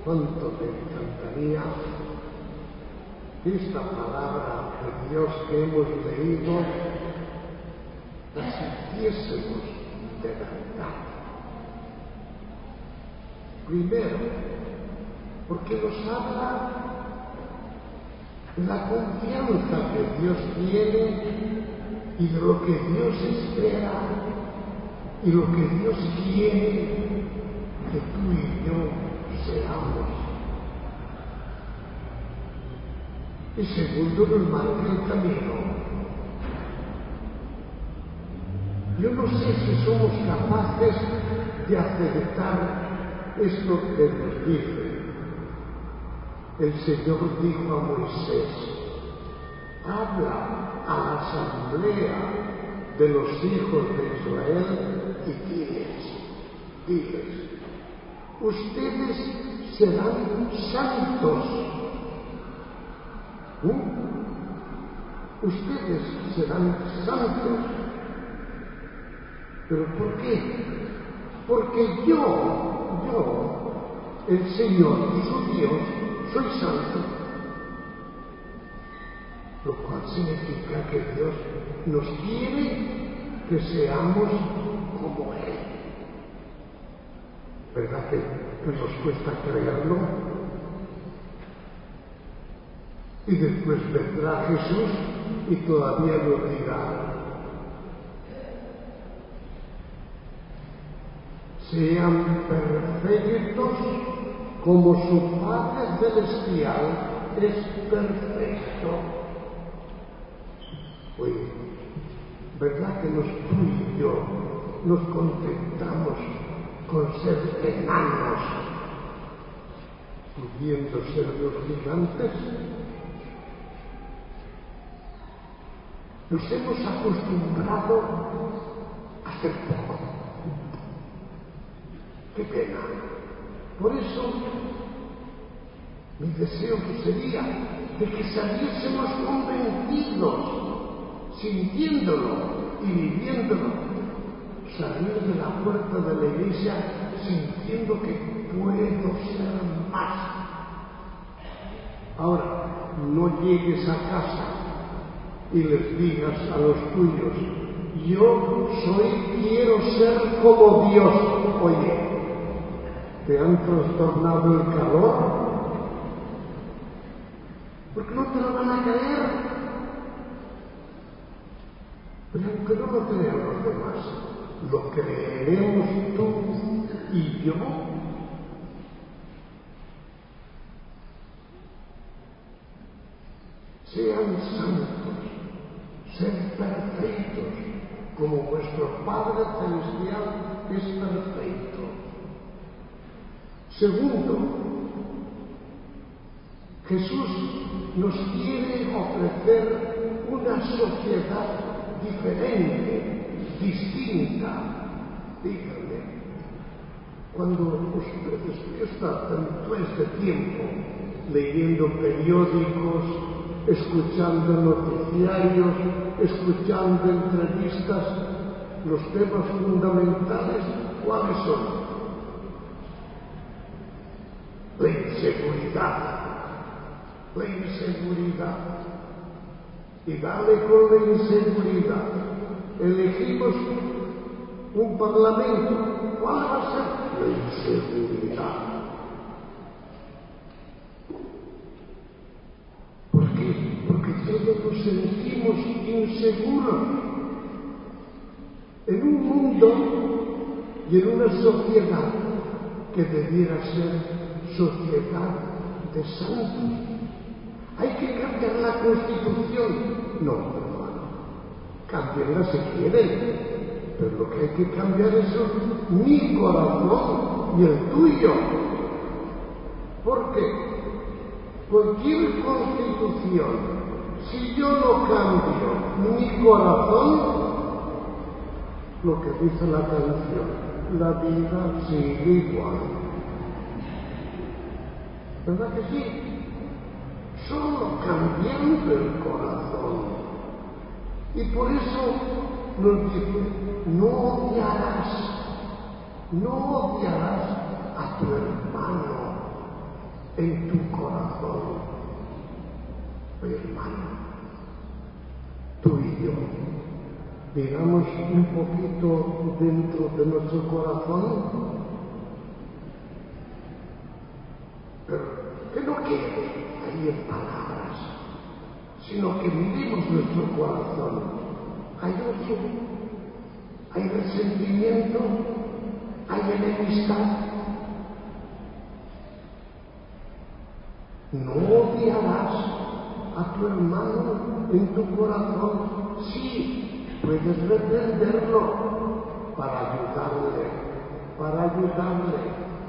cuánto me encantaría que esta palabra de Dios que hemos leído la sintiésemos de verdad. Primero, porque nos habla de la confianza que Dios tiene y de lo que Dios espera y lo que Dios quiere que tú y yo seamos. Y segundo, nos marca el camino. Yo no sé si somos capaces de aceptar esto que nos dice. El Señor dijo a Moisés: habla a la asamblea de los hijos de Israel y diles, ustedes serán santos. Ustedes serán santos. ¿Pero por qué? Porque yo, el Señor, su Dios, soy santo. Lo cual significa que Dios nos quiere que seamos como Él. ¿Verdad que nos cuesta creerlo? Y después vendrá Jesús y todavía nos dirá: sean perfectos como su Padre Celestial es perfecto. Oye, ¿verdad que tú y yo nos contentamos con ser enanos, pudiendo ser los gigantes? Nos hemos acostumbrado a ser poco. ¡Qué pena! Por eso, mi deseo sería de que saliésemos convencidos, sintiéndolo y viviéndolo, salir de la puerta de la iglesia sintiendo que puedo ser más. Ahora, no llegues a casa y les digas a los tuyos: yo quiero ser como Dios. Oye, ¿te han trastornado el calor? Porque no te lo van a creer. Pero aunque no lo crean los demás, ¿lo creeremos tú y yo? Sean santos, ser perfectos, como vuestro Padre Celestial es perfecto. Segundo, Jesús nos quiere ofrecer una sociedad diferente, distinta. Díganme, cuando ustedes están todo este tiempo leyendo periódicos, escuchando noticiarios, escuchando entrevistas, los temas fundamentales, ¿cuáles son? La inseguridad. Y dale con la inseguridad. Elegimos un parlamento. ¿Cuál va a ser? La inseguridad. ¿Por qué? Porque todos nos sentimos inseguros en un mundo y en una sociedad que debiera ser sociedad de santos. Hay que cambiar la Constitución. No, hermano, cámbienla si quieren, pero lo que hay que cambiar es mi corazón y el tuyo. ¿Por qué? Cualquier Constitución, si yo no cambio mi corazón, lo que dice la canción, la vida sigue igual. ¿Verdad que sí? Solo cambiando el corazón. Y por eso nos dice: no odiarás a tu hermano. en tu corazón. Hermano, tú y yo miramos un poquito dentro de nuestro corazón, pero que no quede ahí en palabras, sino que miremos nuestro corazón. Hay odio, hay resentimiento, hay enemistad. No odiarás a tu hermano en tu corazón. Sí, puedes reprenderlo para ayudarle.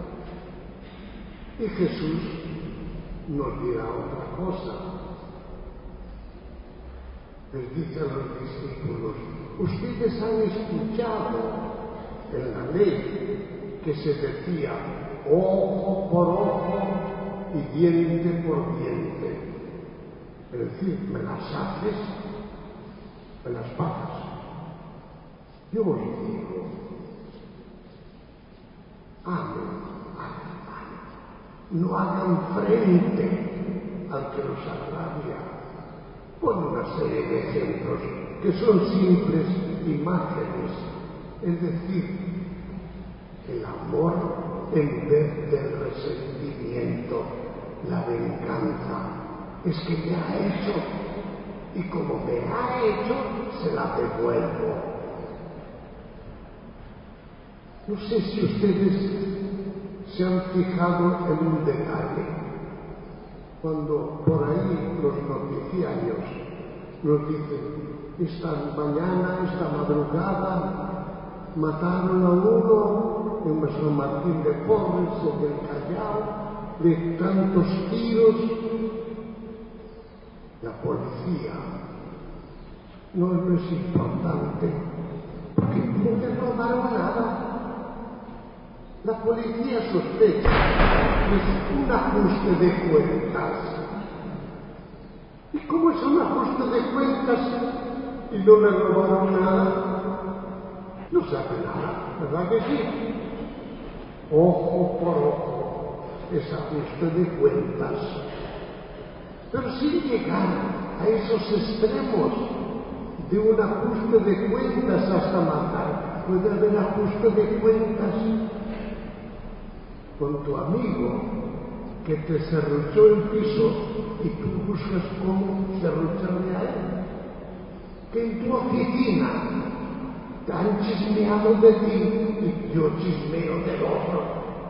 Y Jesús nos dirá otra cosa. Les dice a los discípulos: ustedes han escuchado en la ley que se decía ojo por ojo y diente por diente. Es decir, me las haces, me las pagas. Yo os digo, amen al hermano, no hagan frente al que los agravia. Pon una serie de ejemplos que son simples imágenes, es decir, el amor en vez del resentimiento, la venganza. Es que me ha hecho, y como me ha hecho, se la devuelvo. No sé si ustedes se han fijado en un detalle. Cuando por ahí los noticiarios nos dicen: esta mañana, esta madrugada, mataron a uno en San Martín de Porres, en el Callao, de tantos tiros. La policía no es importante, porque no te robaron nada. La policía sospecha que es un ajuste de cuentas. ¿Y cómo es un ajuste de cuentas y no le robaron nada? No se hace nada, ¿verdad que sí? Ojo por ojo, es ajuste de cuentas. Pero sin llegar a esos extremos de un ajuste de cuentas hasta matar. Puede haber ajuste de cuentas con tu amigo que te serruchó el piso y tú buscas cómo serrucharle a él. Que en tu oficina te han chismeado de ti y yo chismeo del otro.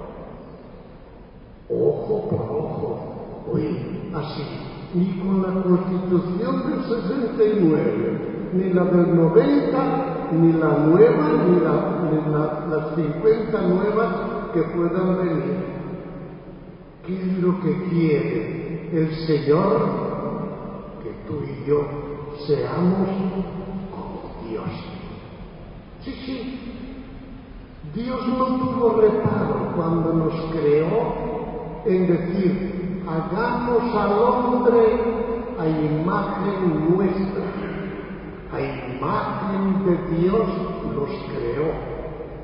Ojo por ojo. Oye, así, ni con la Constitución del 69, ni la del 90, ni la nueva, ni las 50 nuevas que puedan venir. ¿Qué es lo que quiere el Señor? Que tú y yo seamos como Dios. Sí. Dios no tuvo reparo cuando nos creó en decir: hagamos al hombre a imagen nuestra. A imagen de Dios los creó.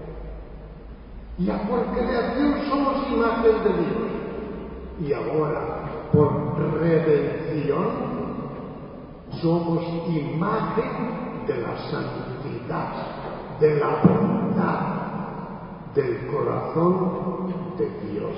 Ya por creación somos imagen de Dios. Y ahora, por redención, somos imagen de la santidad, de la bondad, del corazón de Dios.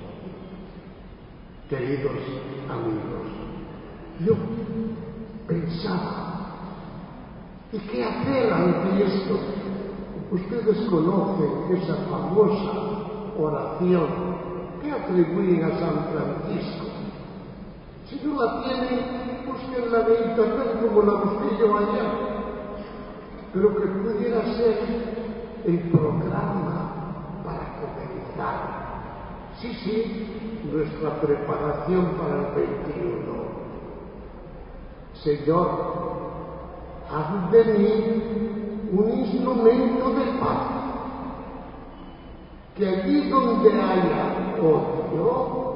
Queridos amigos, yo pensaba, ¿y qué hacer ante esto? Ustedes conocen esa famosa oración que atribuyen a San Francisco. Si no la tienen, búsquenla en internet como la busqué yo allá. Pero que pudiera ser el programa para comenzar. Sí, nuestra preparación para el 21. Señor, haz de mí un instrumento de paz, que allí donde haya odio,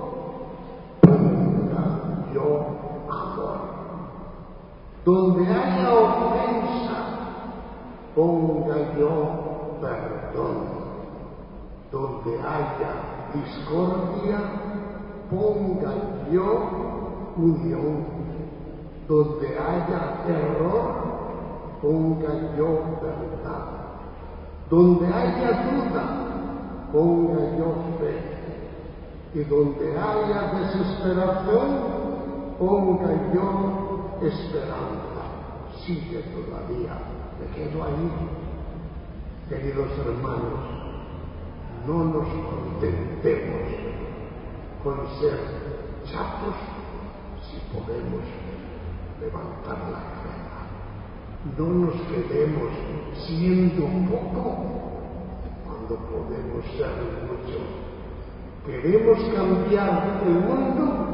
ponga yo amor. Donde haya ofensa, ponga yo perdón. Donde haya discordia, ponga yo unión. Donde haya error, ponga yo verdad. Donde haya duda, ponga yo fe. Y donde haya desesperación, ponga yo esperanza. Sigue todavía, me quedo ahí. Queridos hermanos, no nos contentemos con ser chatos si podemos levantar la cabeza. No nos quedemos siendo poco cuando podemos ser mucho. ¿Queremos cambiar el mundo?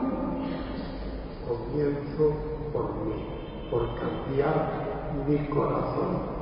Comienzo por mí, por cambiar mi corazón.